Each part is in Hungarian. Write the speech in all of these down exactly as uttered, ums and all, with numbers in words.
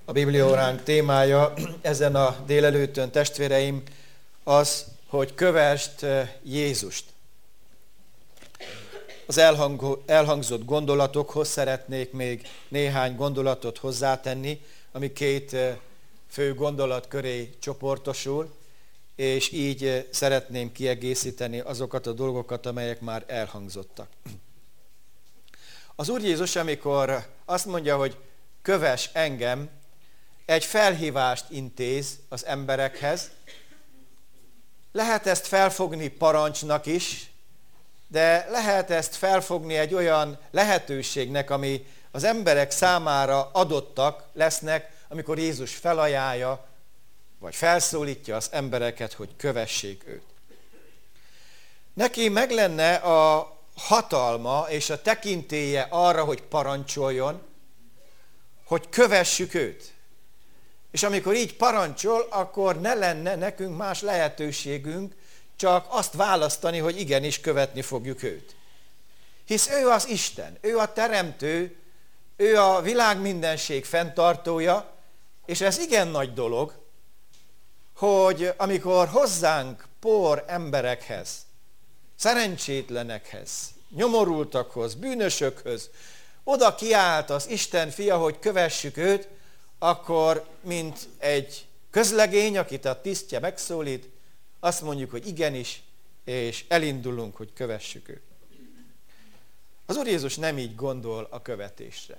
A bibliaóránk témája ezen a délelőttön, testvéreim, az, hogy kövesd Jézust. Az elhangzott gondolatokhoz szeretnék még néhány gondolatot hozzátenni, ami két fő gondolat köré csoportosul, és így szeretném kiegészíteni azokat a dolgokat, amelyek már elhangzottak. Az Úr Jézus, amikor azt mondja, hogy kövess engem, egy felhívást intéz az emberekhez. Lehet ezt felfogni parancsnak is, de lehet ezt felfogni egy olyan lehetőségnek, ami az emberek számára adottak lesznek, amikor Jézus felajánlja, vagy felszólítja az embereket, hogy kövessék őt. Neki meg lenne a hatalma és a tekintélye arra, hogy parancsoljon, hogy kövessük őt. És amikor így parancsol, akkor ne lenne nekünk más lehetőségünk, csak azt választani, hogy igenis követni fogjuk őt. Hisz ő az Isten, ő a teremtő, ő a világ mindenség fenntartója, és ez igen nagy dolog, hogy amikor hozzánk por emberekhez, szerencsétlenekhez, nyomorultakhoz, bűnösökhöz, oda kiállt az Isten fia, hogy kövessük őt, akkor, mint egy közlegény, akit a tisztje megszólít, azt mondjuk, hogy igenis, és elindulunk, hogy kövessük őt. Az Úr Jézus nem így gondol a követésre.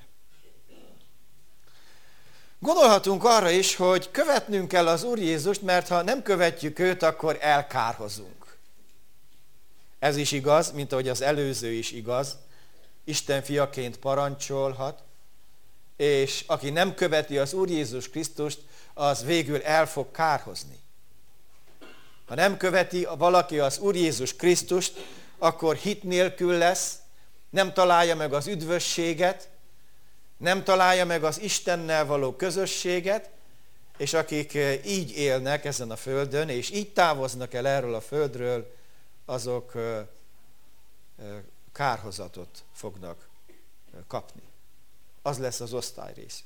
Gondolhatunk arra is, hogy követnünk kell az Úr Jézust, mert ha nem követjük őt, akkor elkárhozunk. Ez is igaz, mint ahogy az előző is igaz. Isten fiaként parancsolhat, és aki nem követi az Úr Jézus Krisztust, az végül el fog kárhozni. Ha nem követi valaki az Úr Jézus Krisztust, akkor hit nélkül lesz, nem találja meg az üdvösséget, nem találja meg az Istennel való közösséget, és akik így élnek ezen a földön, és így távoznak el erről a földről, azok kárhozatot fognak kapni. Az lesz az osztályrész.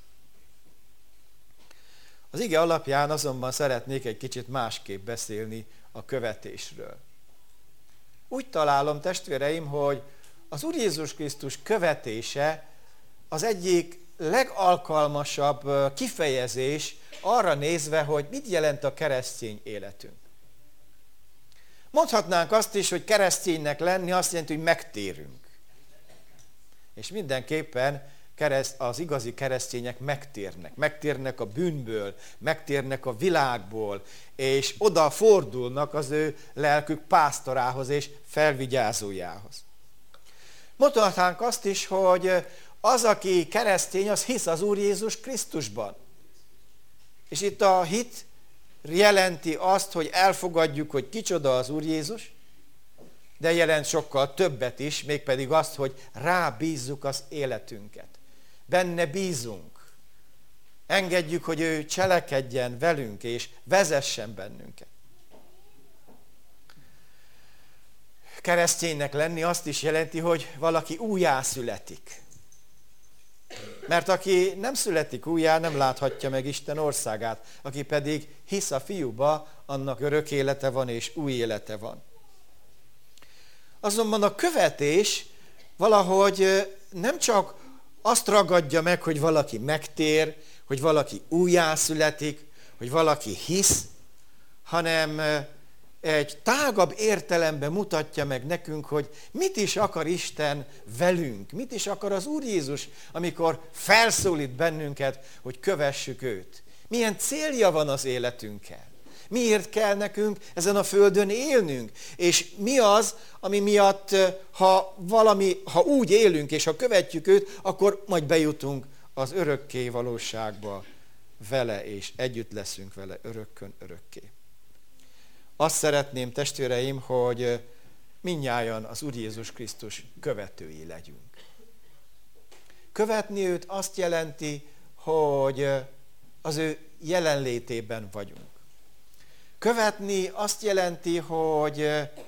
Az ige alapján azonban szeretnék egy kicsit másképp beszélni a követésről. Úgy találom, testvéreim, hogy az Úr Jézus Krisztus követése az egyik legalkalmasabb kifejezés arra nézve, hogy mit jelent a keresztény életünk. Mondhatnánk azt is, hogy kereszténynek lenni azt jelenti, hogy megtérünk. És mindenképpen az igazi keresztények megtérnek. Megtérnek a bűnből, megtérnek a világból, és oda fordulnak az ő lelkük pásztorához és felvigyázójához. Mondhatnánk azt is, hogy az, aki keresztény, az hisz az Úr Jézus Krisztusban. És itt a hit jelenti azt, hogy elfogadjuk, hogy kicsoda az Úr Jézus, de jelent sokkal többet is, mégpedig azt, hogy rábízzuk az életünket. Benne bízunk. Engedjük, hogy ő cselekedjen velünk, és vezessen bennünket. Kereszténynek lenni azt is jelenti, hogy valaki újjászületik. Mert aki nem születik újjá, nem láthatja meg Isten országát. Aki pedig hisz a fiúba, annak örök élete van, és új élete van. Azonban a követés valahogy nem csak azt ragadja meg, hogy valaki megtér, hogy valaki újjászületik, hogy valaki hisz, hanem egy tágabb értelemben mutatja meg nekünk, hogy mit is akar Isten velünk, mit is akar az Úr Jézus, amikor felszólít bennünket, hogy kövessük őt. Milyen célja van az életünkkel? Miért kell nekünk ezen a földön élnünk? És mi az, ami miatt, ha, valami, ha úgy élünk, és ha követjük őt, akkor majd bejutunk az örökké valóságba vele, és együtt leszünk vele örökkön örökké. Azt szeretném, testvéreim, hogy mindnyájan az Úr Jézus Krisztus követői legyünk. Követni őt azt jelenti, hogy az ő jelenlétében vagyunk. Követni azt jelenti, hogy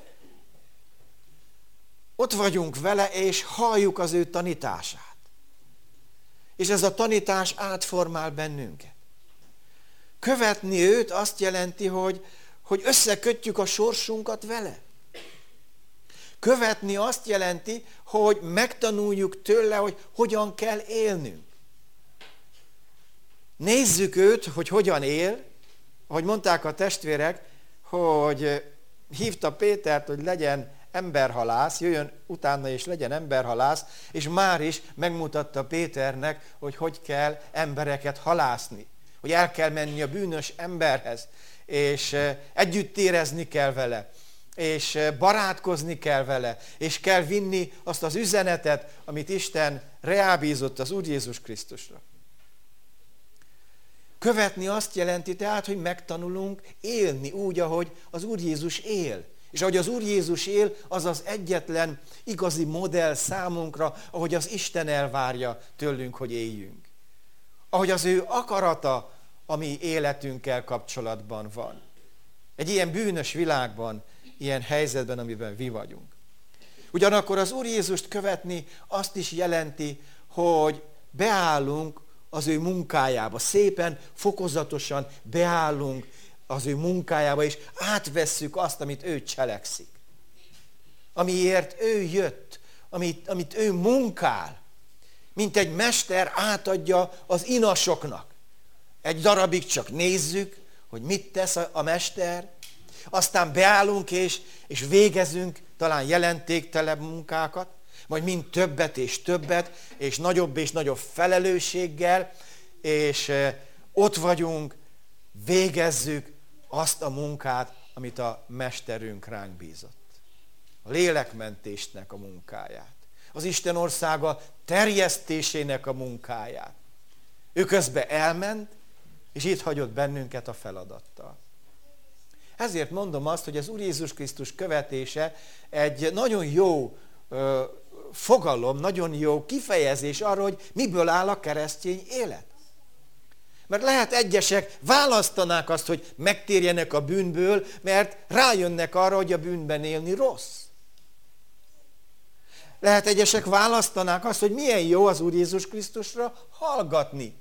ott vagyunk vele, és halljuk az ő tanítását. És ez a tanítás átformál bennünket. Követni őt azt jelenti, hogy, hogy összekötjük a sorsunkat vele. Követni azt jelenti, hogy megtanuljuk tőle, hogy hogyan kell élnünk. Nézzük őt, hogy hogyan él, ahogy mondták a testvérek, hogy hívta Pétert, hogy legyen emberhalász, jöjjön utána és legyen emberhalász, és már is megmutatta Péternek, hogy hogy kell embereket halászni. Hogy el kell menni a bűnös emberhez, és együtt érezni kell vele, és barátkozni kell vele, és kell vinni azt az üzenetet, amit Isten reábízott az Úr Jézus Krisztusra. Követni azt jelenti tehát, hogy megtanulunk élni úgy, ahogy az Úr Jézus él. És ahogy az Úr Jézus él, az az egyetlen igazi modell számunkra, ahogy az Isten elvárja tőlünk, hogy éljünk. Ahogy az ő akarata a mi életünkkel kapcsolatban van. Egy ilyen bűnös világban, ilyen helyzetben, amiben mi vagyunk. Ugyanakkor az Úr Jézust követni azt is jelenti, hogy beállunk az ő munkájába. Szépen, fokozatosan beállunk az ő munkájába, és átvesszük azt, amit ő cselekszik. Amiért ő jött, amit, amit ő munkál, mint egy mester átadja az inasoknak. Egy darabig csak nézzük, hogy mit tesz a, a mester, aztán beállunk és, és végezünk talán jelentéktelebb munkákat, majd mind többet és többet, és nagyobb és nagyobb felelősséggel, és ott vagyunk, végezzük azt a munkát, amit a mesterünk ránk bízott. A lélekmentésnek a munkáját. Az Isten országa terjesztésének a munkáját. Ő közben elment, és itt hagyott bennünket a feladattal. Ezért mondom azt, hogy az Úr Jézus Krisztus követése egy nagyon jó ö, fogalom, nagyon jó kifejezés arra, hogy miből áll a keresztény élet. Mert lehet egyesek választanák azt, hogy megtérjenek a bűnből, mert rájönnek arra, hogy a bűnben élni rossz. Lehet egyesek választanák azt, hogy milyen jó az Úr Jézus Krisztusra hallgatni.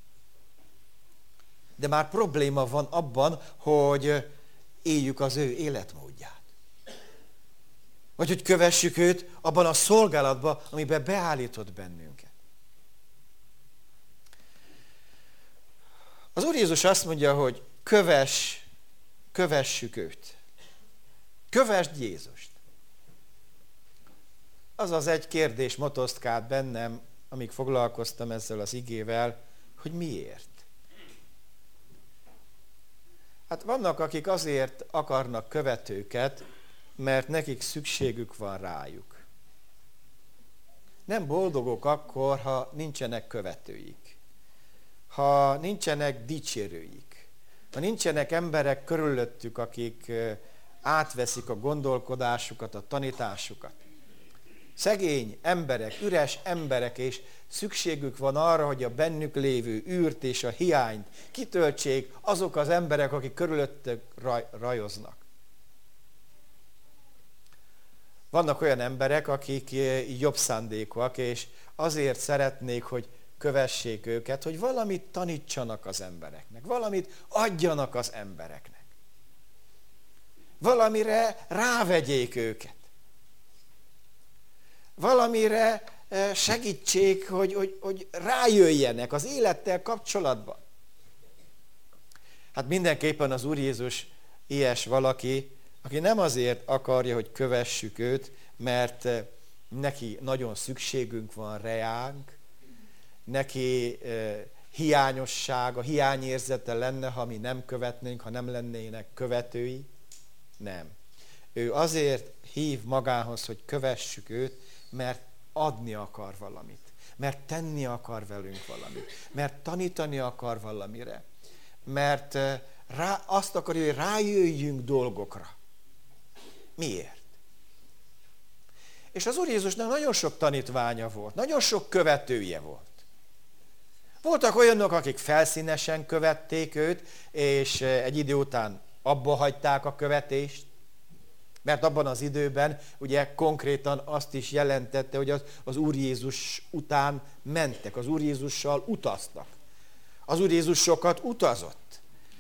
De már probléma van abban, hogy éljük az ő életmódját. Vagy hogy kövessük őt abban a szolgálatban, amiben beállított bennünket. Az Úr Jézus azt mondja, hogy kövess, kövessük őt. Kövesd Jézust. Azaz egy kérdés motoszkált bennem, amíg foglalkoztam ezzel az igével, hogy miért. Hát vannak, akik azért akarnak követőket, mert nekik szükségük van rájuk. Nem boldogok akkor, ha nincsenek követőik, ha nincsenek dicsérőik, ha nincsenek emberek körülöttük, akik átveszik a gondolkodásukat, a tanításukat. Szegény emberek, üres emberek, és szükségük van arra, hogy a bennük lévő űrt és a hiányt kitöltsék azok az emberek, akik körülöttük raj, rajoznak. Vannak olyan emberek, akik jobb szándékúak, és azért szeretnék, hogy kövessék őket, hogy valamit tanítsanak az embereknek, valamit adjanak az embereknek. Valamire rávegyék őket. Valamire segítsék, hogy, hogy, hogy rájöjjenek az élettel kapcsolatban. Hát mindenképpen az Úr Jézus ilyes valaki, aki nem azért akarja, hogy kövessük őt, mert neki nagyon szükségünk van reánk, neki hiányossága, hiányérzete lenne, ha mi nem követnénk, ha nem lennének követői. Nem. Ő azért hív magához, hogy kövessük őt, mert adni akar valamit, mert tenni akar velünk valamit, mert tanítani akar valamire, mert rá, azt akarja, hogy rájöjjünk dolgokra. Miért? És az Úr Jézusnak nagyon sok tanítványa volt, nagyon sok követője volt. Voltak olyanok, akik felszínesen követték őt, és egy idő után abba hagyták a követést, mert abban az időben ugye konkrétan azt is jelentette, hogy az, az Úr Jézus után mentek, az Úr Jézussal utaztak. Az Úr Jézus sokat utazott.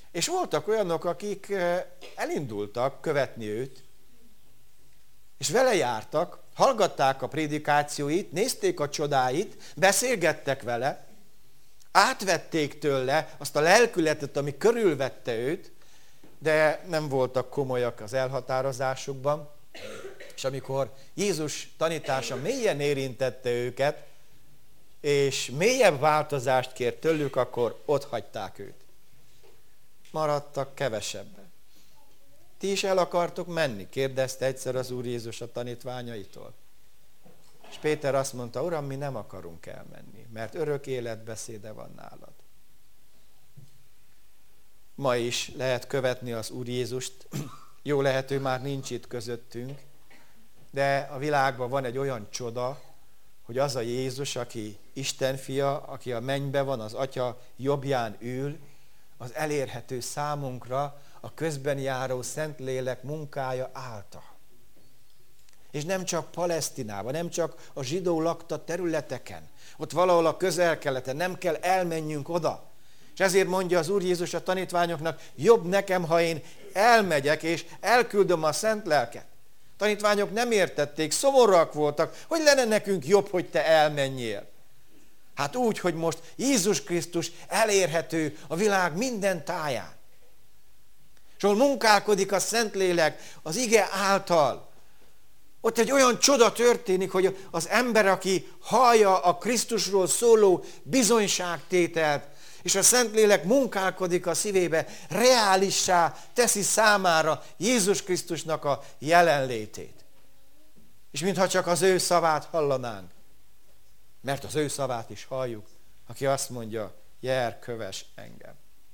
És voltak olyanok, akik elindultak követni őt, és vele jártak, hallgatták a prédikációit, nézték a csodáit, beszélgettek vele, átvették tőle azt a lelkületet, ami körülvette őt, de nem voltak komolyak az elhatározásukban, és amikor Jézus tanítása mélyen érintette őket, és mélyebb változást kért tőlük, akkor ott hagyták őt. Maradtak kevesebben. Ti is el akartok menni? Kérdezte egyszer az Úr Jézus a tanítványaitól. És Péter azt mondta, Uram, mi nem akarunk elmenni, mert örök életbeszéde van nálad. Ma is lehet követni az Úr Jézust. Jó lehet, ő már nincs itt közöttünk, de a világban van egy olyan csoda, hogy az a Jézus, aki Isten fia, aki a mennyben van, az Atya jobbján ül, az elérhető számunkra a közben járó Szentlélek munkája által. És nem csak Palesztinában, nem csak a zsidó lakta területeken, ott valahol a Közel-Keleten, nem kell elmenjünk oda. És ezért mondja az Úr Jézus a tanítványoknak, jobb nekem, ha én elmegyek, és elküldöm a szent lelket. A tanítványok nem értették, szomorúak voltak, hogy lenne nekünk jobb, hogy te elmenjél. Hát úgy, hogy most Jézus Krisztus elérhető a világ minden táján. És ahol munkálkodik a Szentlélek az ige által, ott egy olyan csoda történik, hogy az ember, aki hallja a Krisztusról szóló bizonyságtételt, és a Szentlélek munkálkodik a szívébe, reálissá teszi számára Jézus Krisztusnak a jelenlétét. És mintha csak az ő szavát hallanánk, mert az ő szavát is halljuk, aki azt mondja, jár, kövess engem.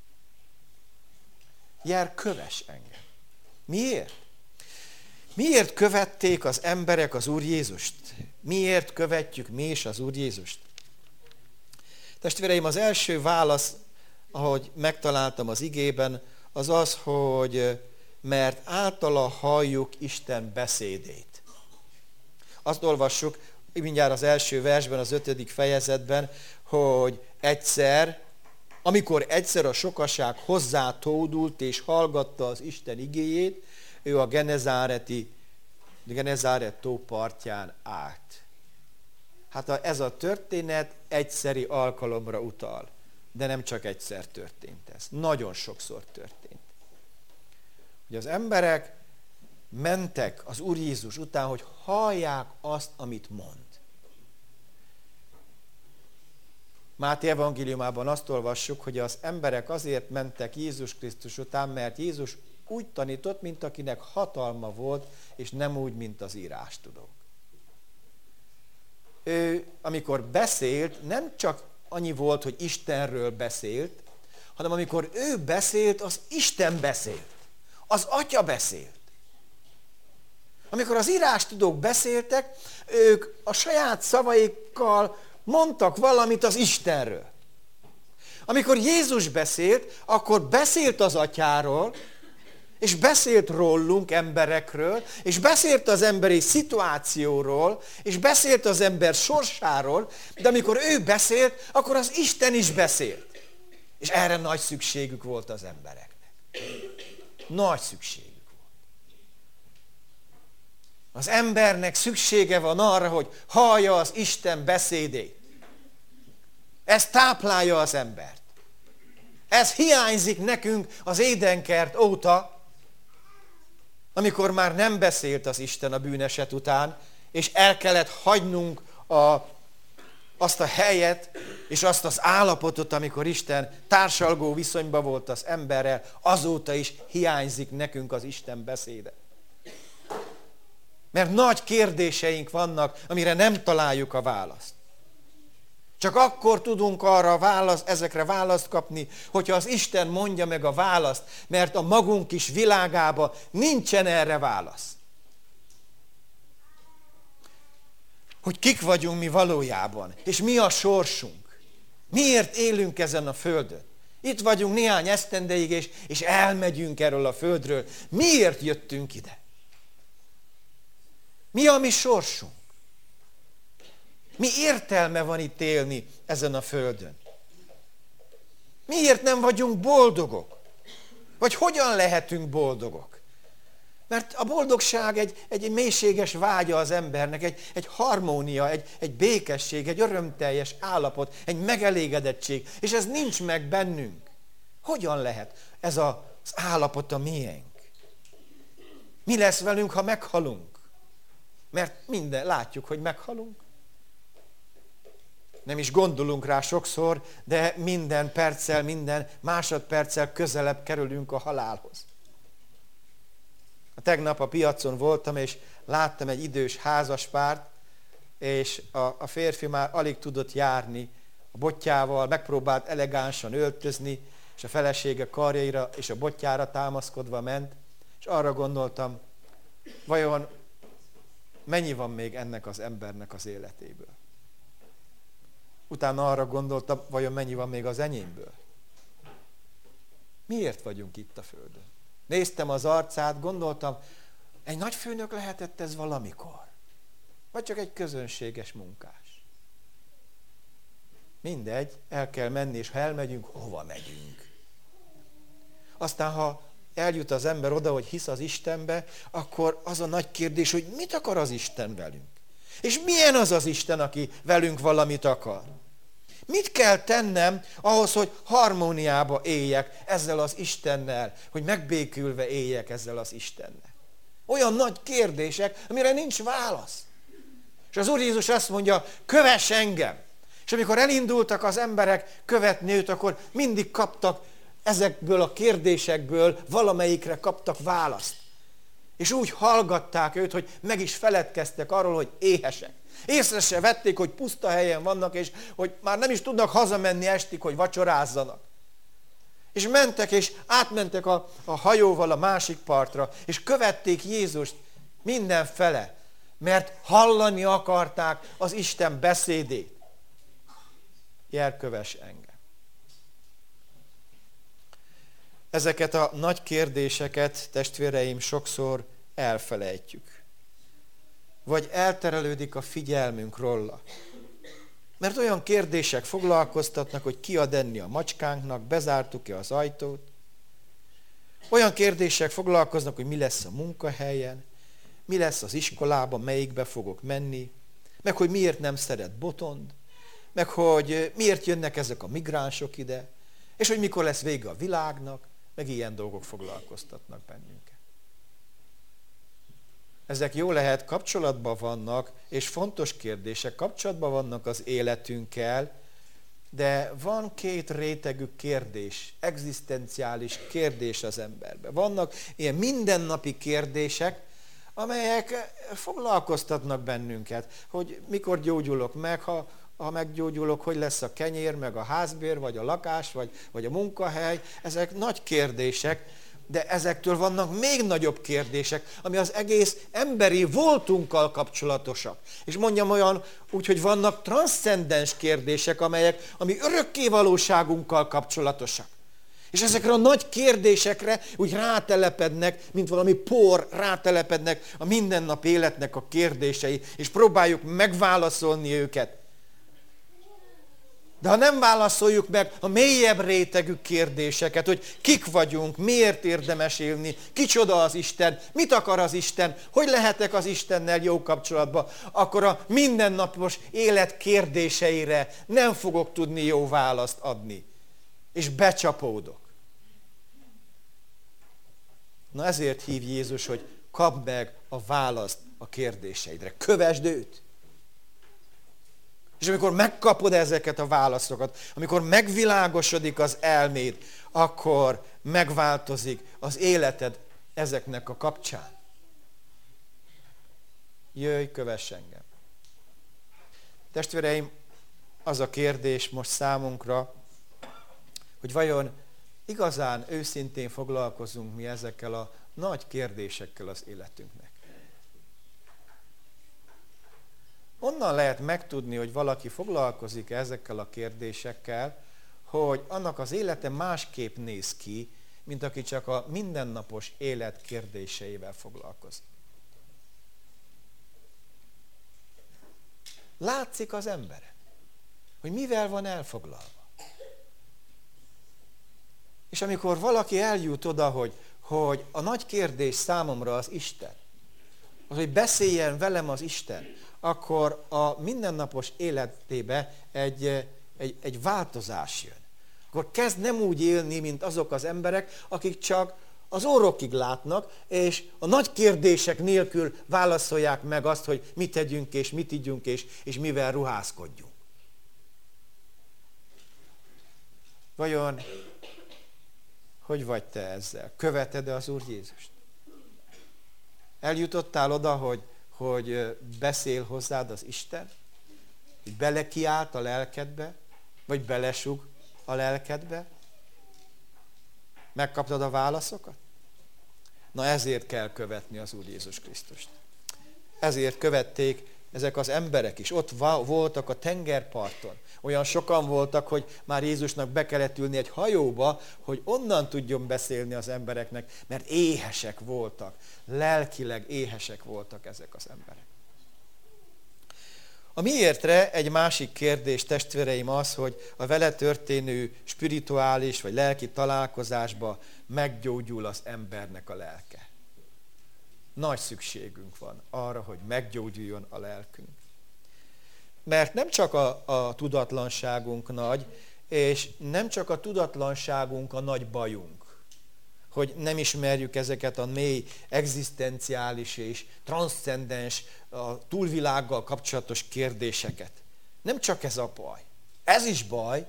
Jár, kövess engem. Miért? Miért követték az emberek az Úr Jézust? Miért követjük mi is az Úr Jézust? Testvéreim, az első válasz, ahogy megtaláltam az igében, az az, hogy mert általa halljuk Isten beszédét. Azt olvassuk, mindjárt az első versben, az ötödik fejezetben, hogy egyszer, amikor egyszer a sokaság hozzátódult és hallgatta az Isten igéjét, ő a Genezáreti, Genezáret tó partján állt. Hát ez a történet egyszeri alkalomra utal, de nem csak egyszer történt ez. Nagyon sokszor történt. Hogy az emberek mentek az Úr Jézus után, hogy hallják azt, amit mond. Máté evangéliumában azt olvassuk, hogy az emberek azért mentek Jézus Krisztus után, mert Jézus úgy tanított, mint akinek hatalma volt, és nem úgy, mint az írástudók. Ő, amikor beszélt, nem csak annyi volt, hogy Istenről beszélt, hanem amikor ő beszélt, az Isten beszélt. Az Atya beszélt. Amikor az írástudók beszéltek, ők a saját szavaikkal mondtak valamit az Istenről. Amikor Jézus beszélt, akkor beszélt az Atyáról, és beszélt rólunk, emberekről, és beszélt az emberi szituációról, és beszélt az ember sorsáról, de amikor ő beszélt, akkor az Isten is beszélt. És erre nagy szükségük volt az embereknek. Nagy szükségük volt. Az embernek szüksége van arra, hogy hallja az Isten beszédét. Ez táplálja az embert. Ez hiányzik nekünk az Édenkert óta, amikor már nem beszélt az Isten a bűneset után, és el kellett hagynunk a, azt a helyet, és azt az állapotot, amikor Isten társalgó viszonyban volt az emberrel, azóta is hiányzik nekünk az Isten beszéde. Mert nagy kérdéseink vannak, amire nem találjuk a választ. Csak akkor tudunk arra válasz, ezekre választ kapni, hogyha az Isten mondja meg a választ, mert a magunk is világában nincsen erre válasz. Hogy kik vagyunk mi valójában, és mi a sorsunk. Miért élünk ezen a földön? Itt vagyunk néhány esztendeig, és, és elmegyünk erről a földről. Miért jöttünk ide? Mi a mi sorsunk? Mi értelme van itt élni ezen a földön? Miért nem vagyunk boldogok? Vagy hogyan lehetünk boldogok? Mert a boldogság egy, egy mélységes vágya az embernek, egy, egy harmónia, egy, egy békesség, egy örömteljes állapot, egy megelégedettség, és ez nincs meg bennünk. Hogyan lehet ez az állapot a miénk? Mi lesz velünk, ha meghalunk? Mert minden, látjuk, hogy meghalunk. Nem is gondolunk rá sokszor, de minden perccel, minden másodperccel közelebb kerülünk a halálhoz. Tegnap a piacon voltam, és láttam egy idős házaspárt, és a, a férfi már alig tudott járni a botjával, megpróbált elegánsan öltözni, és a felesége karjaira és a botjára támaszkodva ment, és arra gondoltam, vajon mennyi van még ennek az embernek az életéből? Utána arra gondoltam, vajon mennyi van még az enyémből? Miért vagyunk itt a földön? Néztem az arcát, gondoltam, egy nagy főnök lehetett ez valamikor? Vagy csak egy közönséges munkás? Mindegy, el kell menni, és ha elmegyünk, hova megyünk? Aztán, ha eljut az ember oda, hogy hisz az Istenbe, akkor az a nagy kérdés, hogy mit akar az Isten velünk? És milyen az az Isten, aki velünk valamit akar? Mit kell tennem ahhoz, hogy harmóniába éljek ezzel az Istennel, hogy megbékülve éljek ezzel az Istennel? Olyan nagy kérdések, amire nincs válasz. És az Úr Jézus azt mondja, kövess engem. És amikor elindultak az emberek követni őt, akkor mindig kaptak ezekből a kérdésekből, valamelyikre kaptak választ. És úgy hallgatták őt, hogy meg is feledkeztek arról, hogy éhesek. Észre se vették, hogy puszta helyen vannak, és hogy már nem is tudnak hazamenni estig, hogy vacsorázzanak. És mentek, és átmentek a, a hajóval a másik partra, és követték Jézust mindenfele, mert hallani akarták az Isten beszédét. Jel, kövess engem. Ezeket a nagy kérdéseket, testvéreim, sokszor elfelejtjük. Vagy elterelődik a figyelmünk róla. Mert olyan kérdések foglalkoztatnak, hogy ki ad enni a macskánknak, bezártuk-e az ajtót. Olyan kérdések foglalkoznak, hogy mi lesz a munkahelyen, mi lesz az iskolában, melyikbe fogok menni, meg hogy miért nem szeret botond, meg hogy miért jönnek ezek a migránsok ide, és hogy mikor lesz vége a világnak, meg ilyen dolgok foglalkoztatnak bennünket. Ezek jó lehet kapcsolatban vannak, és fontos kérdések, kapcsolatban vannak az életünkkel, de van két rétegű kérdés, egzisztenciális kérdés az emberben. Vannak ilyen mindennapi kérdések, amelyek foglalkoztatnak bennünket, hogy mikor gyógyulok meg, ha, ha meggyógyulok, hogy lesz a kenyér, meg a házbér, vagy a lakás, vagy, vagy a munkahely. Ezek nagy kérdések, de ezektől vannak még nagyobb kérdések, ami az egész emberi voltunkkal kapcsolatosak. És mondjam olyan, úgyhogy vannak transzcendens kérdések, amelyek, ami örökké valóságunkkal kapcsolatosak. És ezekre a nagy kérdésekre úgy rátelepednek, mint valami por, rátelepednek a mindennap életnek a kérdései, és próbáljuk megválaszolni őket. De ha nem válaszoljuk meg a mélyebb rétegű kérdéseket, hogy kik vagyunk, miért érdemes élni, kicsoda az Isten, mit akar az Isten, hogy lehetek az Istennel jó kapcsolatban, akkor a mindennapos élet kérdéseire nem fogok tudni jó választ adni. És becsapódok. Na ezért hív Jézus, hogy kapd meg a választ a kérdéseidre. Kövesd őt. És amikor megkapod ezeket a válaszokat, amikor megvilágosodik az elméd, akkor megváltozik az életed ezeknek a kapcsán. Jöjj, kövess engem. Testvéreim, az a kérdés most számunkra, hogy vajon igazán őszintén foglalkozunk mi ezekkel a nagy kérdésekkel az életünknek. Onnan lehet megtudni, hogy valaki foglalkozik ezekkel a kérdésekkel, hogy annak az élete másképp néz ki, mint aki csak a mindennapos élet kérdéseivel foglalkozik. Látszik az emberen, hogy mivel van elfoglalva. És amikor valaki eljut oda, hogy, hogy a nagy kérdés számomra az Isten, az, hogy beszéljen velem az Isten, akkor a mindennapos életébe egy, egy, egy változás jön. Akkor kezd nem úgy élni, mint azok az emberek, akik csak az orrokig látnak, és a nagy kérdések nélkül válaszolják meg azt, hogy mit tegyünk, és mit igyunk, és, és mivel ruházkodjunk. Vajon hogy vagy te ezzel? Követed-e az Úr Jézust? Eljutottál oda, hogy, hogy beszél hozzád az Isten? Hogy belekiált a lelkedbe? Vagy belesug a lelkedbe? Megkaptad a válaszokat? Na ezért kell követni az Úr Jézus Krisztust. Ezért követték ezek az emberek is. Ott voltak a tengerparton. Olyan sokan voltak, hogy már Jézusnak be kellett ülni egy hajóba, hogy onnan tudjon beszélni az embereknek, mert éhesek voltak. Lelkileg éhesek voltak ezek az emberek. A miértre egy másik kérdés, testvéreim, az, hogy a vele történő spirituális vagy lelki találkozásba meggyógyul az embernek a lelke. Nagy szükségünk van arra, hogy meggyógyuljon a lelkünk. Mert nem csak a, a tudatlanságunk nagy, és nem csak a tudatlanságunk a nagy bajunk, hogy nem ismerjük ezeket a mély, egzisztenciális és transzcendens, a túlvilággal kapcsolatos kérdéseket. Nem csak ez a baj. Ez is baj,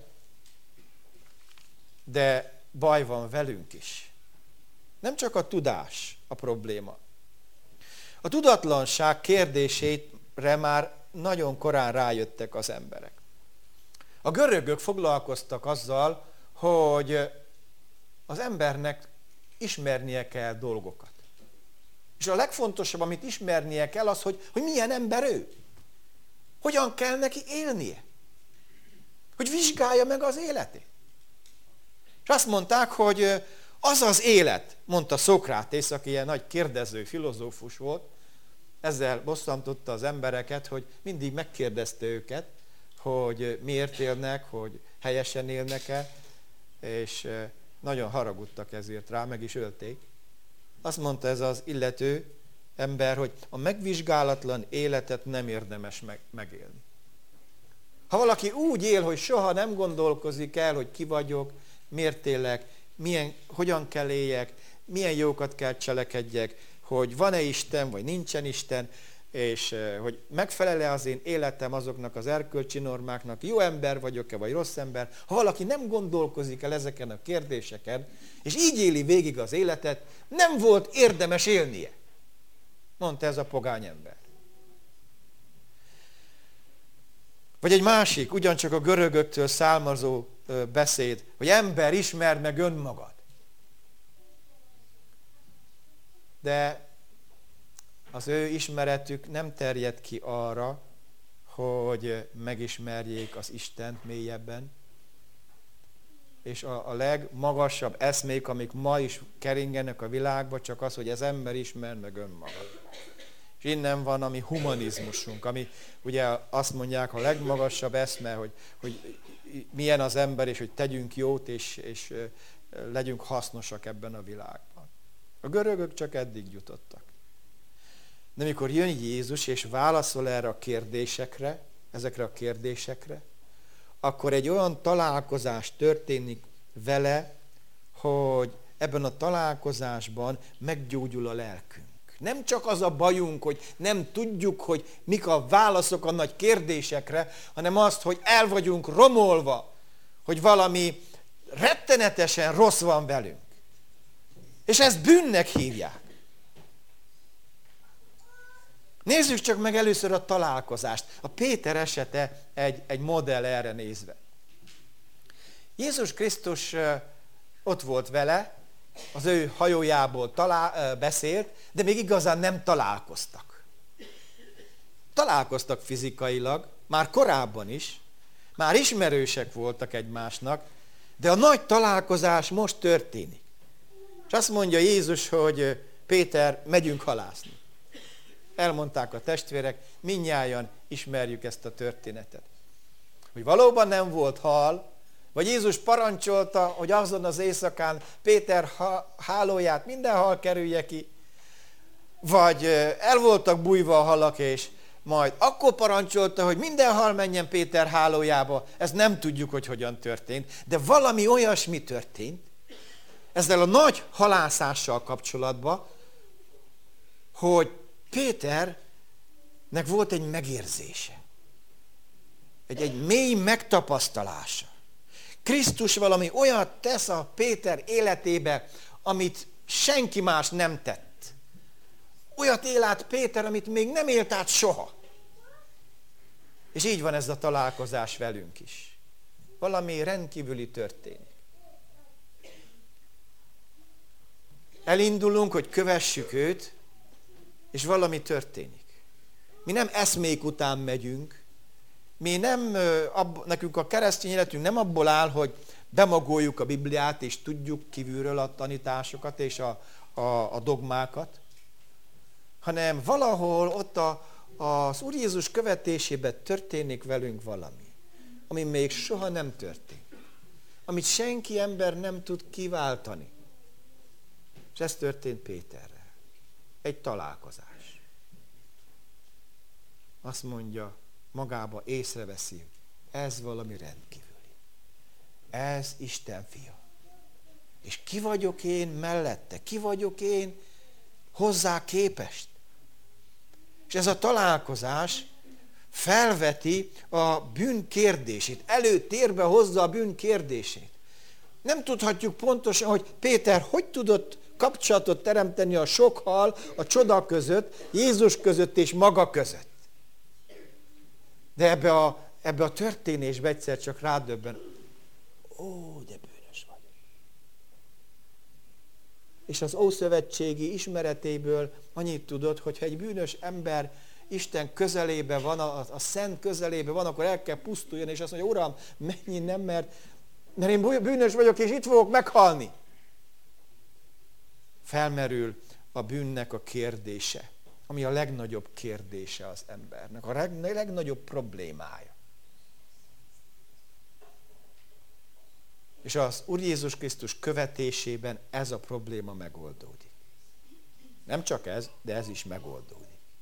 de baj van velünk is. Nem csak a tudás a probléma. A tudatlanság kérdésére már nagyon korán rájöttek az emberek. A görögök foglalkoztak azzal, hogy az embernek ismernie kell dolgokat. És a legfontosabb, amit ismernie kell, az, hogy, hogy milyen ember ő. Hogyan kell neki élnie. Hogy vizsgálja meg az életét. És azt mondták, hogy az az élet, mondta Szokratész, aki ilyen nagy kérdező filozófus volt, ezzel bosszantotta az embereket, hogy mindig megkérdezte őket, hogy miért élnek, hogy helyesen élnek-e, és nagyon haragudtak ezért rá, meg is ölték. Azt mondta ez az illető ember, hogy a megvizsgálatlan életet nem érdemes meg, megélni. Ha valaki úgy él, hogy soha nem gondolkozik el, hogy ki vagyok, miért élek, milyen, hogyan kell éljek, milyen jókat kell cselekedjek, hogy van-e Isten, vagy nincsen Isten, és hogy megfelel-e az én életem azoknak az erkölcsi normáknak, jó ember vagyok-e, vagy rossz ember. Ha valaki nem gondolkozik el ezeken a kérdéseken, és így éli végig az életet, nem volt érdemes élnie, mondta ez a pogány ember. Vagy egy másik, ugyancsak a görögöktől származó beszéd, hogy ember, ismerd meg önmagad. De az ő ismeretük nem terjed ki arra, hogy megismerjék az Istent mélyebben, és a, a legmagasabb eszmék, amik ma is keringenek a világba, csak az, hogy az ember ismer meg önmagad. És innen van a mi humanizmusunk, ami ugye azt mondják, a legmagasabb eszme, hogy, hogy milyen az ember, és hogy tegyünk jót, és, és legyünk hasznosak ebben a világban. A görögök csak eddig jutottak. De mikor jön Jézus, és válaszol erre a kérdésekre, ezekre a kérdésekre, akkor egy olyan találkozás történik vele, hogy ebben a találkozásban meggyógyul a lelkünk. Nem csak az a bajunk, hogy nem tudjuk, hogy mik a válaszok a nagy kérdésekre, hanem azt, hogy el vagyunk romolva, hogy valami rettenetesen rossz van velünk. És ezt bűnnek hívják. Nézzük csak meg először a találkozást. A Péter esete egy, egy modell erre nézve. Jézus Krisztus ott volt vele, az ő hajójából talál, beszélt, de még igazán nem találkoztak. Találkoztak fizikailag, már korábban is, már ismerősek voltak egymásnak, de a nagy találkozás most történik. És azt mondja Jézus, hogy Péter, megyünk halászni. Elmondták a testvérek, mindnyájan ismerjük ezt a történetet. Hogy valóban nem volt hal, Vagy Jézus parancsolta, hogy azon az éjszakán Péter hálóját minden hal kerülje ki, vagy el voltak bújva a halak, és majd akkor parancsolta, hogy minden hal menjen Péter hálójába. Ezt nem tudjuk, hogy hogyan történt, de valami olyasmi történt, ezzel a nagy halászással kapcsolatban, hogy Péternek volt egy megérzése, egy, egy mély megtapasztalása. Krisztus valami olyat tesz a Péter életébe, amit senki más nem tett. Olyat él át Péter, amit még nem élt át soha. És így van ez a találkozás velünk is. Valami rendkívüli történik. Elindulunk, hogy kövessük őt, és valami történik. Mi nem eszmék után megyünk, mi nem, ab, nekünk a keresztény életünk nem abból áll, hogy bemagoljuk a Bibliát, és tudjuk kívülről a tanításokat és a, a, a dogmákat, hanem valahol ott a, az Úr Jézus követésében történik velünk valami, ami még soha nem történt, amit senki ember nem tud kiváltani. És ez történt Péterrel. Egy találkozás. Azt mondja, magába észreveszi, ez valami rendkívüli. Ez Isten fia. És ki vagyok én mellette? Ki vagyok én hozzá képest? És ez a találkozás felveti a bűn kérdését, előtérbe hozza a bűn kérdését. Nem tudhatjuk pontosan, hogy Péter hogy tudott kapcsolatot teremteni a sok hal, a csoda között, Jézus között és maga között. De ebbe a, ebbe a történésbe egyszer csak rádöbben, ó, de bűnös vagy. És az ószövetségi ismeretéből annyit tudod, hogyha egy bűnös ember Isten közelébe van, a, a szent közelébe van, akkor el kell pusztuljon, és azt mondja, Uram, menj innen, mert, mert én bűnös vagyok, és itt fogok meghalni. Felmerül a bűnnek a kérdése, ami a legnagyobb kérdése az embernek, a legnagyobb problémája. És az Úr Jézus Krisztus követésében ez a probléma megoldódik. Nem csak ez, de ez is megoldódik.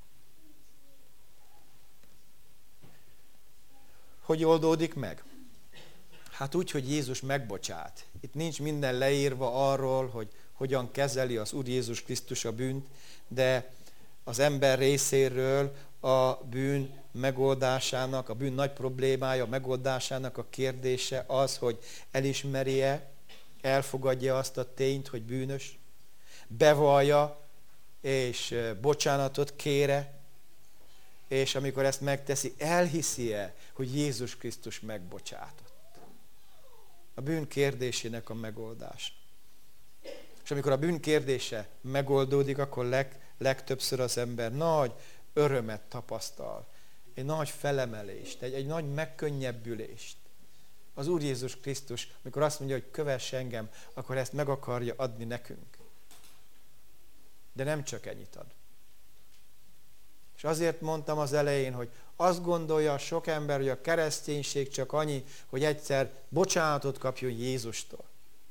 Hogy oldódik meg? Hát úgy, hogy Jézus megbocsát. Itt nincs minden leírva arról, hogy hogyan kezeli az Úr Jézus Krisztus a bűnt, de az ember részéről a bűn megoldásának, a bűn nagy problémája, a megoldásának a kérdése az, hogy elismerje, elfogadja azt a tényt, hogy bűnös, bevallja, és bocsánatot kére, és amikor ezt megteszi, elhiszi-e, hogy Jézus Krisztus megbocsátott. A bűn kérdésének a megoldása. És amikor a bűn kérdése megoldódik, akkor leg, legtöbbször az ember nagy örömet tapasztal. Egy nagy felemelést, egy, egy nagy megkönnyebbülést. Az Úr Jézus Krisztus, amikor azt mondja, hogy kövess engem, akkor ezt meg akarja adni nekünk. De nem csak ennyit ad. És azért mondtam az elején, hogy azt gondolja sok ember, hogy a kereszténység csak annyi, hogy egyszer bocsánatot kapjon Jézustól.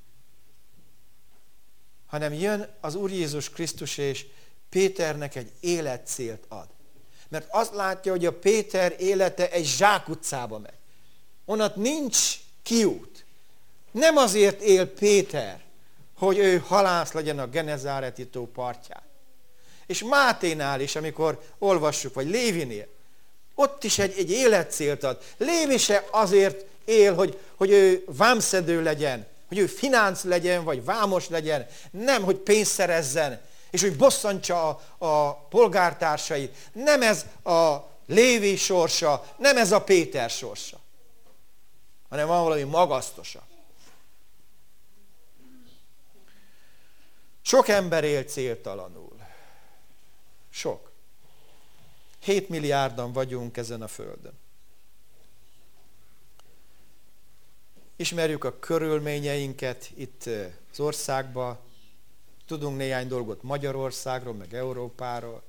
Hanem jön az Úr Jézus Krisztus, és Péternek egy életcélt ad. Mert azt látja, hogy a Péter élete egy zsákutcába megy. Onnat nincs kiút. Nem azért él Péter, hogy ő halász legyen a Genezáreti tó partján. És Máténál is, amikor olvassuk, vagy Lévinél, ott is egy, egy életcélt ad. Lévi se azért él, hogy, hogy ő vámszedő legyen, hogy ő finánc legyen, vagy vámos legyen, nem, hogy pénzt szerezzen, és hogy bosszantsa a, a polgártársait. Nem ez a Lévi sorsa, nem ez a Péter sorsa, hanem van valami magasztosabb. Sok ember él céltalanul. Sok. Hét milliárdan vagyunk ezen a földön. Ismerjük a körülményeinket itt az országban, tudunk néhány dolgot Magyarországról, meg Európáról,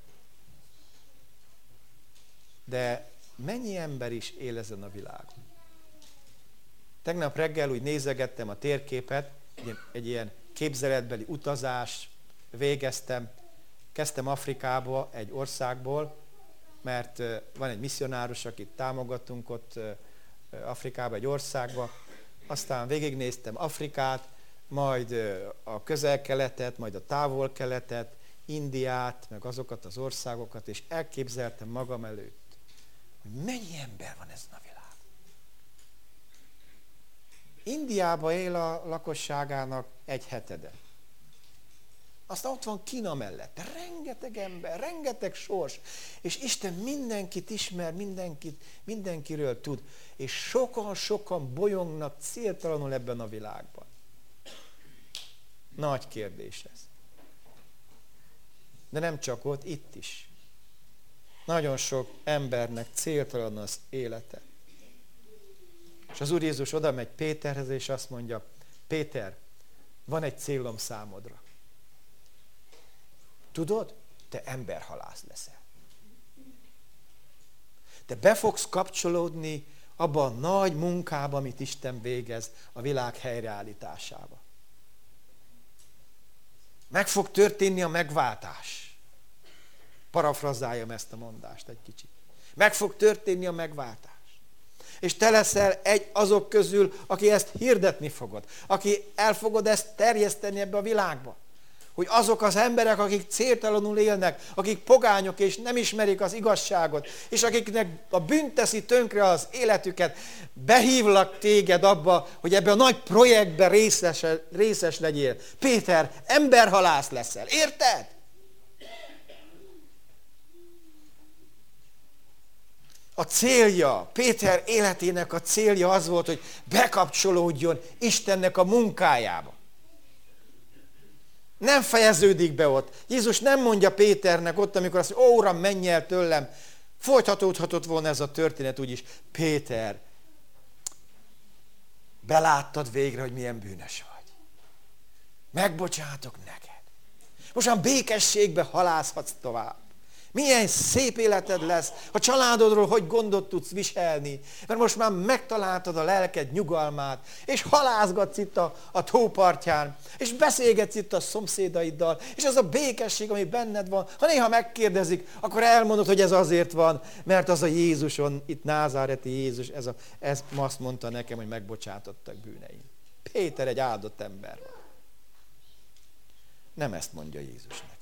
de mennyi ember is él ezen a világon? Tegnap reggel úgy nézegettem a térképet, egy ilyen képzeletbeli utazás végeztem. Kezdtem Afrikába, egy országból, mert van egy misszionárus, akit támogatunk ott Afrikába, egy országba. Aztán végignéztem Afrikát, majd a közel-keletet, majd a távol-keletet, Indiát, meg azokat az országokat, és elképzeltem magam előtt, hogy mennyi ember van ezen a világon. Indiában él a lakosságának egy hetede. Aztán ott van Kína mellett. Rengeteg ember, rengeteg sors. És Isten mindenkit ismer, mindenkit, mindenkiről tud. És sokan-sokan bolyongnak céltalanul ebben a világban. Nagy kérdés ez. De nem csak ott, itt is. Nagyon sok embernek céltalan az élete. És az Úr Jézus oda megy Péterhez, és azt mondja, Péter, van egy célom számodra. Tudod, te emberhalász leszel. Te be fogsz kapcsolódni abba a nagy munkába, amit Isten végez a világ helyreállításába. Meg fog történni a megváltás. Parafrazáljam ezt a mondást egy kicsit. Meg fog történni a megváltás. És te leszel egy azok közül, aki ezt hirdetni fogod. Aki el fogod ezt terjeszteni ebbe a világba. Hogy azok az emberek, akik céltalanul élnek, akik pogányok és nem ismerik az igazságot, és akiknek a bűn teszi tönkre az életüket, behívlak téged abba, hogy ebbe a nagy projektbe részes, részes legyél. Péter, emberhalász leszel. Érted? A célja, Péter életének a célja az volt, hogy bekapcsolódjon Istennek a munkájába. Nem fejeződik be ott. Jézus nem mondja Péternek ott, amikor azt mondja, ó, Uram, menj el tőlem. Folytatódhatott volna ez a történet úgyis. Péter, beláttad végre, hogy milyen bűnös vagy. Megbocsátok neked. Most már békességbe halászhatsz tovább. Milyen szép életed lesz, a családodról hogy gondot tudsz viselni, mert most már megtaláltad a lelked nyugalmát, és halászgatsz itt a, a tópartján, és beszélgetsz itt a szomszédaiddal, és az a békesség, ami benned van, ha néha megkérdezik, akkor elmondod, hogy ez azért van, mert az a Jézuson, itt názáreti Jézus, ez, a, ez azt mondta nekem, hogy megbocsátottak bűneim. Péter egy áldott ember van. Nem ezt mondja Jézus neki.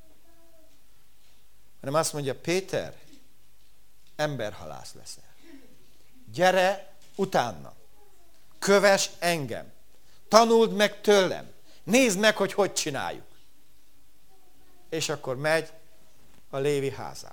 Hanem azt mondja, Péter, emberhalász leszel. Gyere utána. Kövess engem. Tanuld meg tőlem. Nézd meg, hogy hogy csináljuk. És akkor megy a Lévi házába.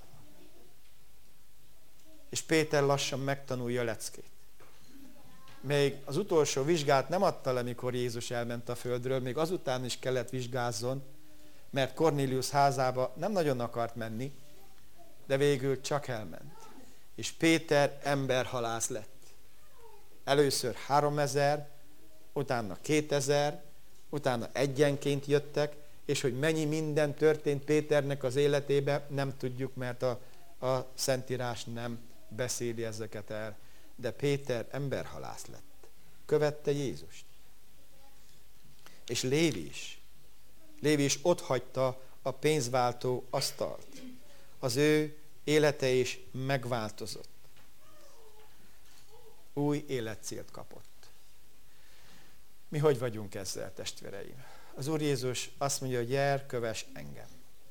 És Péter lassan megtanulja a leckét. Még az utolsó vizsgát nem adta le, mikor Jézus elment a földről, még azután is kellett vizsgázzon, mert Kornélius házába nem nagyon akart menni, de végül csak elment. És Péter emberhalász lett. Először háromezer, utána kétezer, utána egyenként jöttek, és hogy mennyi minden történt Péternek az életébe, nem tudjuk, mert a, a Szentírás nem beszéli ezeket el. De Péter emberhalász lett. Követte Jézust. És Lévi is. Lévi is otthagyta a pénzváltó asztalt. Az ő élete is megváltozott. Új életcélt kapott. Mi hogy vagyunk ezzel, testvéreim? Az Úr Jézus azt mondja, hogy gyere, kövess engem.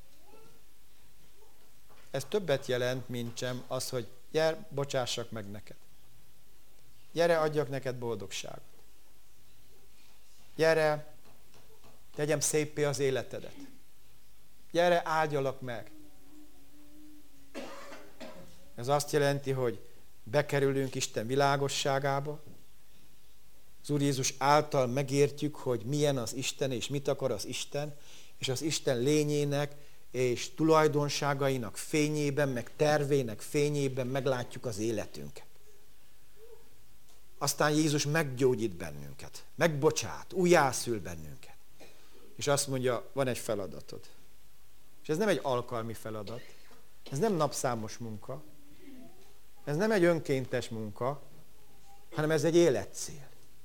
Ez többet jelent, mint sem az, hogy gyere, bocsássak meg neked. Gyere, adjak neked boldogságot. Gyere, tegyem széppé az életedet. Gyere, áldjalak meg. Ez azt jelenti, hogy bekerülünk Isten világosságába. Az Úr Jézus által megértjük, hogy milyen az Isten, és mit akar az Isten, és az Isten lényének és tulajdonságainak fényében, meg tervének fényében meglátjuk az életünket. Aztán Jézus meggyógyít bennünket, megbocsát, újjászül bennünket. És azt mondja, van egy feladatod. És ez nem egy alkalmi feladat, ez nem napszámos munka, ez nem egy önkéntes munka, hanem ez egy életcél.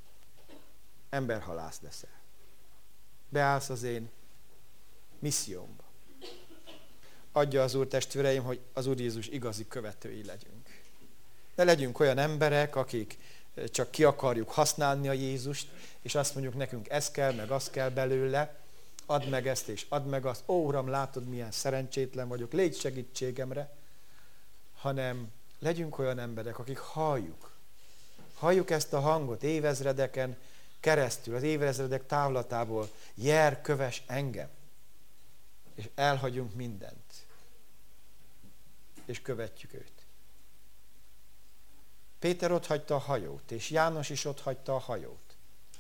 emberhalász leszel. Beállsz az én missziómba. Adja az Úr, testvéreim, hogy az Úr Jézus igazi követői legyünk. Ne legyünk olyan emberek, akik csak ki akarjuk használni a Jézust, és azt mondjuk, nekünk ez kell, meg az kell belőle, add meg ezt, és add meg azt. Ó, Uram, látod, milyen szerencsétlen vagyok, légy segítségemre. Hanem legyünk olyan emberek, akik halljuk. Halljuk ezt a hangot évezredeken keresztül, az évezredek távlatából. Jár, kövess engem. És elhagyunk mindent. És követjük őt. Péter otthagyta a hajót, és János is otthagyta a hajót.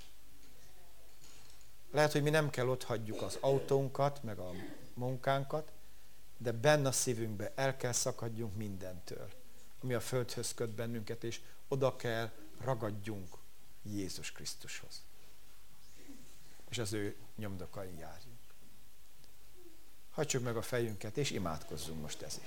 Lehet, hogy mi nem kell otthagyjuk az autónkat, meg a munkánkat, de benne a szívünkbe el kell szakadjunk mindentől, ami a földhöz köt bennünket, és oda kell ragadjunk Jézus Krisztushoz. És az ő nyomdokain járjunk. Hajtsuk meg a fejünket, és imádkozzunk most ezért.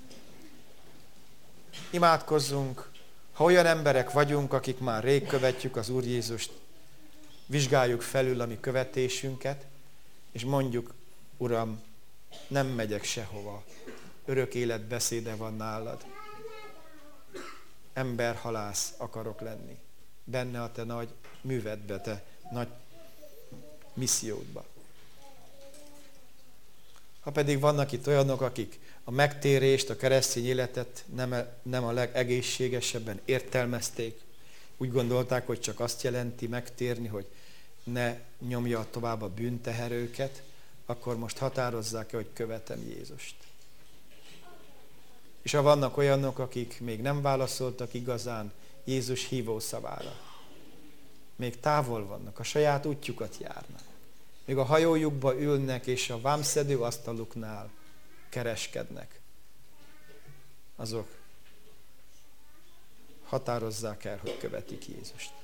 Imádkozzunk, ha olyan emberek vagyunk, akik már rég követjük az Úr Jézust, vizsgáljuk felül a mi követésünket, és mondjuk, Uram, nem megyek sehova, örök élet beszéde van nálad. Emberhalász akarok lenni, benne a te nagy művedbe, te nagy missziódba. Ha pedig vannak itt olyanok, akik a megtérést, a keresztény életet nem, nem a legegészségesebben értelmezték, úgy gondolták, hogy csak azt jelenti megtérni, hogy ne nyomja tovább a bűnteherőket, akkor most határozzák el, hogy követem Jézust. És ha vannak olyanok, akik még nem válaszoltak igazán Jézus hívó szavára, még távol vannak, a saját útjukat járnak, még a hajójukba ülnek, és a vámszedő asztaluknál kereskednek, azok határozzák el, hogy követik Jézust.